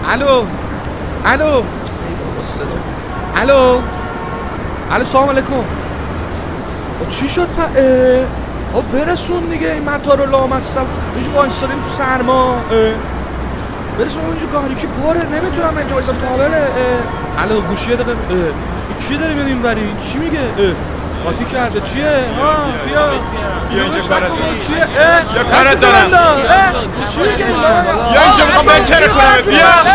الو الو الو الو سلام علیکم. چی شد برسون دیگه این متا رو لامصب اینجا وایسادیم تو سرما. برسون اینجا گاریکی پاره نمیتونم اینجا وایسم تا بره. الو گوشیه دقیقه کی داری ببین اینوری چی میگه؟ قاطی کرده چیه؟ بیا اینجا کارت چیه؟ یا کارت دارم چی میگه؟ یا اینجا میخوام بنتره کنم. بیا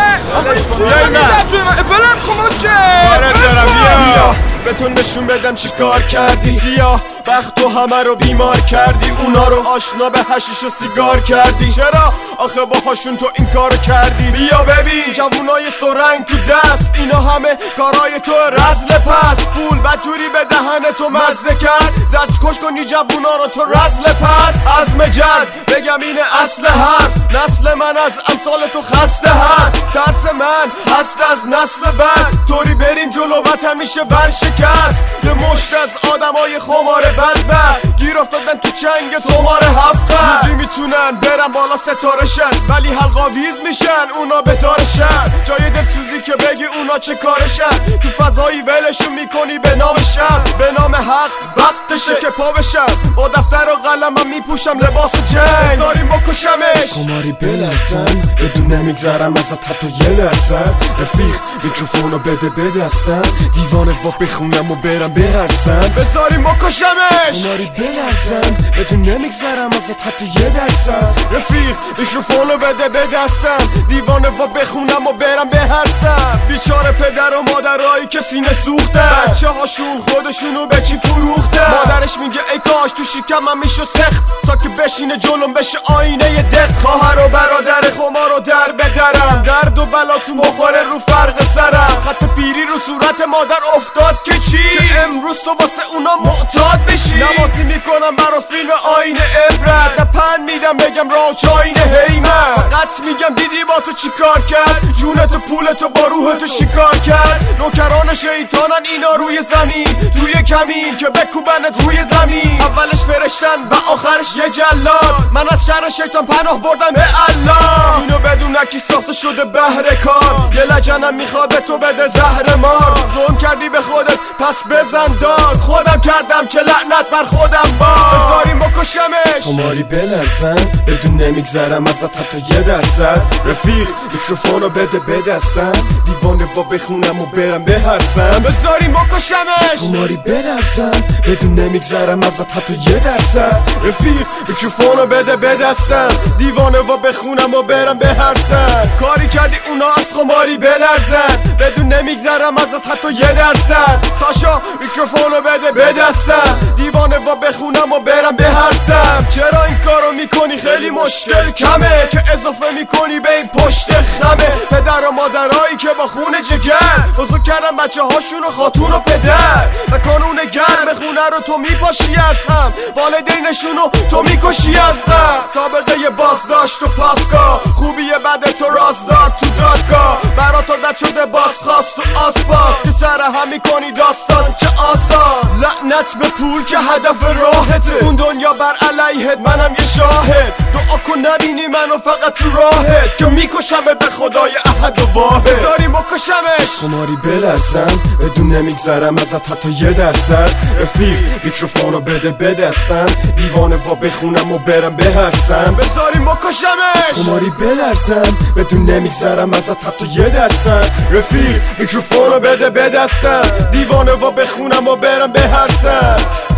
بیا اینجا بلم کن چه؟ کارت دارم بیا به تو نشون بدم چی کار کردی. سیاه بخت تو همه رو بیمار کردی، اونا رو آشنا به حشیش و سیگار کردی. چرا آخه باهاشون تو این کار کردی؟ بیا ببین جوونای سرنگ تو دست، اینا همه کارای تو رزل پس. پول بدجوری به دهن تو مزه کرد، زد کش کنی جوونا رو تو رزل پس. از مجز بگم اینه اصل حرف، نسل من از امثال تو خسته هست. ترس من هست از نسل بعد، طوری بریم جلو وطن میشه برشکست. یه مشت از آدمای خمار بدبخت گیر افتادن تو چنگ تومار هفت. روزی میتونن برن بالا ستارشن ولی حلقاویز میشن اونا بتارشن. جای دلسوزی که بگی اونا چه کارشن، تو فضایی ولشون میکنی به نام شب. به نام حق وقتشه که پا بشم، با دفتر و قلمم میپوشم لباس جنگ. بذاریم بکشمش خماری بلرزن بدون نمیگذرم ازت حتی یه درصد. رفیق میکروفونو بده بدستم، دیوانه و بخونم و برم بهرسم. بذاریم بکشمش خماری بلرزن بدون نمیگذرم ازت حتی یه درصد. رفیق میکروفونو بده بدستم، دیوانه و بخونم و برم بهرسم. بیچاره پدر و مادرایی که سینه سوختن، بچه هاشون خودشونو به چی فروختن. مادرش میگه ای کاش تو شکمم میشد سخت تا که بشینه جلوم بشه آینه دق. خواهر و برادر خمار و در بدرم، درد و بلا تو مخوره رو فرق سرم. خط پیری رو صورت مادر افتاد که چی؟ که امروز تو واسه اونا معتاد بشی. نمازی میکنم برا فیلم آینه عبرت، نه پن میدم بگم راه چاینه هیمن. فقط میگم دیدی با تو چی کار کرد، جونت و پولتو با روحتو شکار کرد. نوکران شیطانن اینا روی زمین، توی کمین که بکوبنت روی زمین. اولش فرشتن و آخرش یه جلاد، من از شر شیطان پناه بردم به الله. اینو بدون کی ساخته شده بهر کار، یه لجنم میخواد به تو بده زهر مار. ظلم کردی به خودت پس بزن داد، خودم کردم که لعنت بر خودم باد. بذاریم بکشمش خماری بلرزن بدون نمیگذرم ازت حتی یه درصد. رفیق میکروفونو بده بدستم، دیوانه و بخونم و برم بهرسم. بذاریم بکشمش خماری بلرزن بدون نمیگذرم ازت حتی یه درصد. رفیق میکروفونو بده بدستم، دیوانه و بخونم و برم بهرسم. کاری کردی اونا از خماری بلرزن بدون نمیگذرم ازت حتی یه درصد. ساشا میکروفونو بده بدستم، دیوانه و بخونم و برم بهرسم. چرا این کارو میکنی؟ خیلی مشکل کمه که اضافه میکنی به این پشت خمه. پدر و مادرایی که با خون جگر بزرگ کردن بچه هاشون و خاتون و پدر، و کانون گرم خونه رو تو میپاشی از هم، والدینشونو تو میکشی از غم. سابقه بازداشت و پاسگاه، خوبی بد تو راز داد تو دادگاه. برا تو دد شده باز خواست تو آسپاس، که سر هم میکنی داستان چه آسان. لعنت به پول که هدف راهته، اون دنیا بر علیهت منم یه شاهد. دعا کن نبینی منو فقط تو راهت، که میکشم به خدای احد و واحد. بذاریم بکشمش خماری بلرزن بدون نمیگذرم ازت حتی یه درصد. رفیق میکروفونو بده بدستم، دیوانه و بخونم و برم بهرسم. بذاریم بکشمش خماری بلرزن بدون نمیگذرم ازت حتی یه درصد. رفیق میکروفونو بده بدستم، دیوانه و بخونم و برم بهرسم.